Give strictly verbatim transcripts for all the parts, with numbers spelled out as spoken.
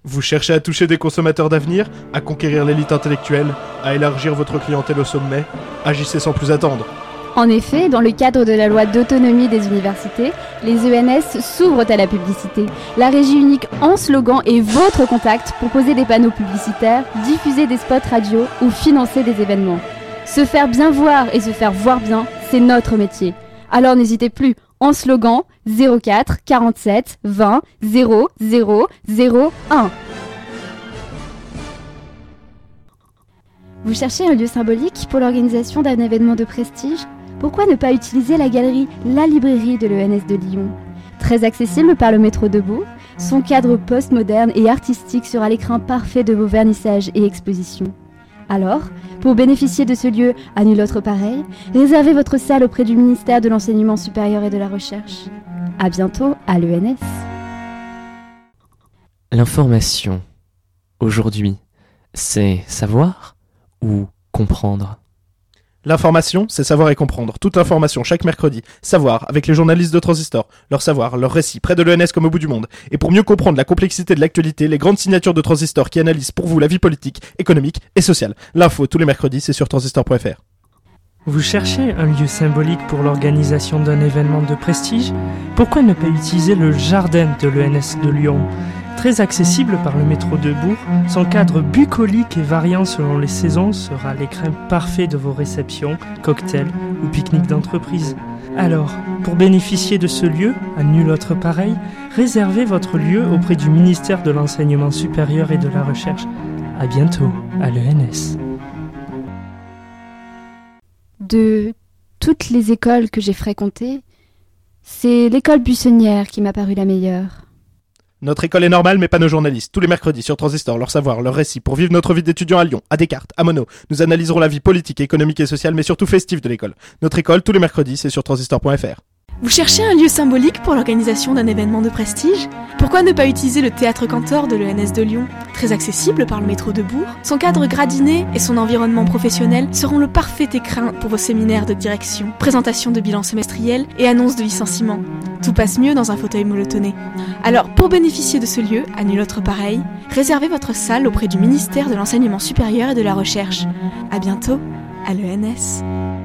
Vous cherchez à toucher des consommateurs d'avenir, à conquérir l'élite intellectuelle, à élargir votre clientèle au sommet? Agissez sans plus attendre. En effet, dans le cadre de la loi d'autonomie des universités, les E N S s'ouvrent à la publicité. La régie unique en slogan est votre contact pour poser des panneaux publicitaires, diffuser des spots radio ou financer des événements. Se faire bien voir et se faire voir bien, c'est notre métier. Alors n'hésitez plus, en slogan zéro quatre quarante-sept vingt zéro zéro zéro un. Vous cherchez un lieu symbolique pour l'organisation d'un événement de prestige? Pourquoi ne pas utiliser la galerie La Librairie de l'E N S de Lyon? Très accessible par le métro debout, son cadre postmoderne et artistique sera l'écrin parfait de vos vernissages et expositions. Alors, pour bénéficier de ce lieu à nul autre pareil, réservez votre salle auprès du ministère de l'Enseignement supérieur et de la Recherche. À bientôt à l'E N S. L'information, aujourd'hui, c'est savoir ou comprendre? L'information, c'est savoir et comprendre. Toute l'information, chaque mercredi. Savoir, avec les journalistes de Transistor. Leur savoir, leur récit, près de l'E N S comme au bout du monde. Et pour mieux comprendre la complexité de l'actualité, les grandes signatures de Transistor qui analysent pour vous la vie politique, économique et sociale. L'info, tous les mercredis, c'est sur transistor point f r. Vous cherchez un lieu symbolique pour l'organisation d'un événement de prestige? Pourquoi ne pas utiliser le jardin de l'E N S de Lyon? Très accessible par le métro de Bourg, son cadre bucolique et variant selon les saisons sera l'écrin parfait de vos réceptions, cocktails ou pique-niques d'entreprise. Alors, pour bénéficier de ce lieu, à nul autre pareil, réservez votre lieu auprès du ministère de l'Enseignement supérieur et de la Recherche. À bientôt à l'E N S. De toutes les écoles que j'ai fréquentées, c'est l'école buissonnière qui m'a paru la meilleure. Notre école est normale, mais pas nos journalistes. Tous les mercredis sur Transistor, leur savoir, leur récit, pour vivre notre vie d'étudiant à Lyon, à Descartes, à Monod. Nous analyserons la vie politique, économique et sociale, mais surtout festive de l'école. Notre école, tous les mercredis, c'est sur transistor point f r. Vous cherchez un lieu symbolique pour l'organisation d'un événement de prestige? Pourquoi ne pas utiliser le Théâtre Cantor de l'E N S de Lyon? Très accessible par le métro de Bourg, son cadre gradiné et son environnement professionnel seront le parfait écrin pour vos séminaires de direction, présentation de bilan semestriel et annonce de licenciement. Tout passe mieux dans un fauteuil molletonné. Alors, pour bénéficier de ce lieu, à nul autre pareil, réservez votre salle auprès du ministère de l'Enseignement supérieur et de la Recherche. À bientôt à l'E N S.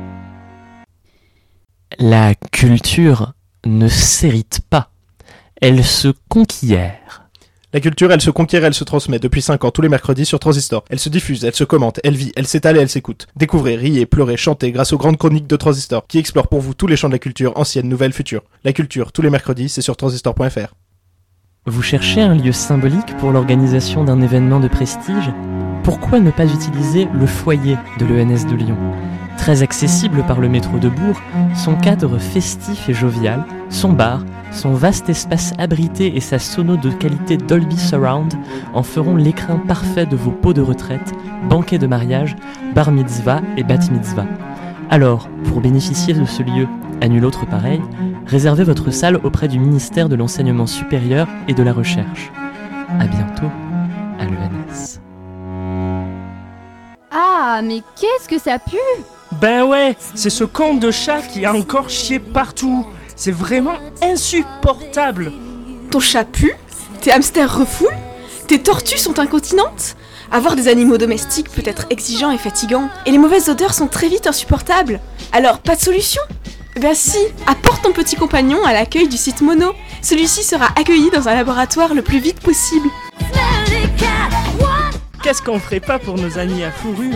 La culture ne s'hérite pas, elle se conquiert. La culture, elle se conquiert, elle se transmet depuis cinq ans, tous les mercredis sur Transistor. Elle se diffuse, elle se commente, elle vit, elle s'étale et elle s'écoute. Découvrez, riez, pleurez, chantez grâce aux grandes chroniques de Transistor, qui explorent pour vous tous les champs de la culture, ancienne, nouvelle, future. La culture, tous les mercredis, c'est sur transistor point f r. Vous cherchez un lieu symbolique pour l'organisation d'un événement de prestige? Pourquoi ne pas utiliser le foyer de l'E N S de Lyon? Très accessible par le métro de Bourg, son cadre festif et jovial, son bar, son vaste espace abrité et sa sono de qualité Dolby Surround en feront l'écrin parfait de vos pots de retraite, banquets de mariage, bar mitzvah et bat mitzvah. Alors, pour bénéficier de ce lieu, à nul autre pareil, réservez votre salle auprès du ministère de l'Enseignement supérieur et de la Recherche. À bientôt à l'E N S. Ah, mais qu'est-ce que ça pue! Ben ouais, c'est ce con de chat qui a encore chié partout. C'est vraiment insupportable. Ton chat pue? Tes hamsters refoulent? Tes tortues sont incontinentes? Avoir des animaux domestiques peut être exigeant et fatigant, et les mauvaises odeurs sont très vite insupportables. Alors, pas de solution? Ben si, apporte ton petit compagnon à l'accueil du site Mono. Celui-ci sera accueilli dans un laboratoire le plus vite possible. Qu'est-ce qu'on ferait pas pour nos amis à fourrure?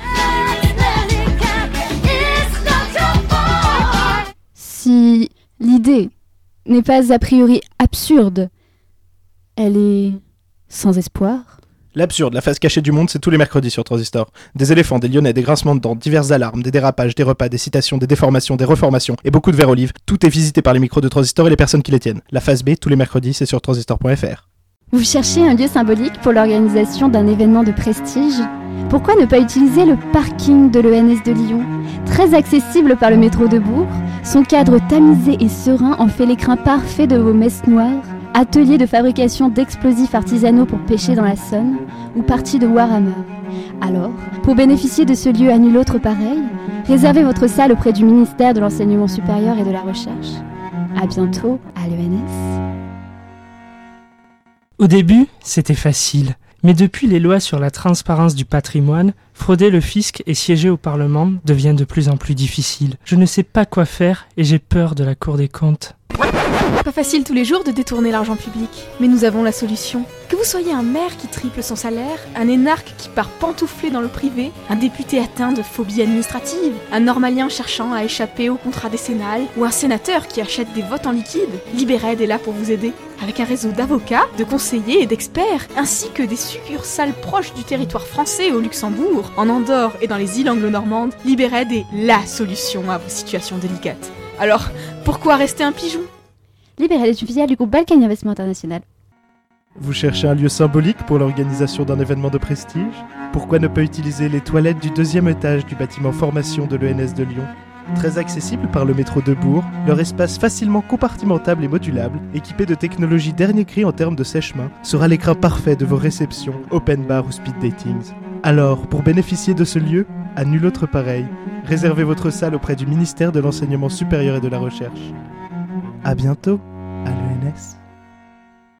Si l'idée n'est pas a priori absurde, elle est sans espoir. L'absurde, la face cachée du monde, c'est tous les mercredis sur Transistor. Des éléphants, des lionnets, des grincements de dents, diverses alarmes, des dérapages, des repas, des citations, des déformations, des reformations et beaucoup de verres olives. Tout est visité par les micros de Transistor et les personnes qui les tiennent. La face B, tous les mercredis, c'est sur transistor point f r. Vous cherchez un lieu symbolique pour l'organisation d'un événement de prestige? Pourquoi ne pas utiliser le parking de l'E N S de Lyon? Très accessible par le métro de Bourg, son cadre tamisé et serein en fait l'écrin parfait de vos messes noires, atelier de fabrication d'explosifs artisanaux pour pêcher dans la Saône, ou partie de Warhammer. Alors, pour bénéficier de ce lieu à nul autre pareil, réservez votre salle auprès du ministère de l'Enseignement supérieur et de la Recherche. À bientôt à l'E N S. Au début, c'était facile. Mais depuis les lois sur la transparence du patrimoine, frauder le fisc et siéger au Parlement devient de plus en plus difficile. Je ne sais pas quoi faire et j'ai peur de la Cour des comptes. Pas facile tous les jours de détourner l'argent public, mais nous avons la solution. Que vous soyez un maire qui triple son salaire, un énarque qui part pantoufler dans le privé, un député atteint de phobie administrative, un normalien cherchant à échapper au contrat décennal, ou un sénateur qui achète des votes en liquide, Libéraide est là pour vous aider. Avec un réseau d'avocats, de conseillers et d'experts, ainsi que des succursales proches du territoire français au Luxembourg, en Andorre et dans les îles anglo-normandes, Libéraide est LA solution à vos situations délicates. Alors, pourquoi rester un pigeon ? Libéraide est une filiale du groupe Balkan Investment International. Vous cherchez un lieu symbolique pour l'organisation d'un événement de prestige ? Pourquoi ne pas utiliser les toilettes du deuxième étage du bâtiment formation de l'E N S de Lyon ? Très accessible par le métro de Bourg, leur espace facilement compartimentable et modulable, équipé de technologies dernier cri en termes de sèche-main, sera l'écran parfait de vos réceptions, open bar ou speed datings. Alors, pour bénéficier de ce lieu, à nul autre pareil, réservez votre salle auprès du ministère de l'Enseignement supérieur et de la Recherche. À bientôt, à l'E N S.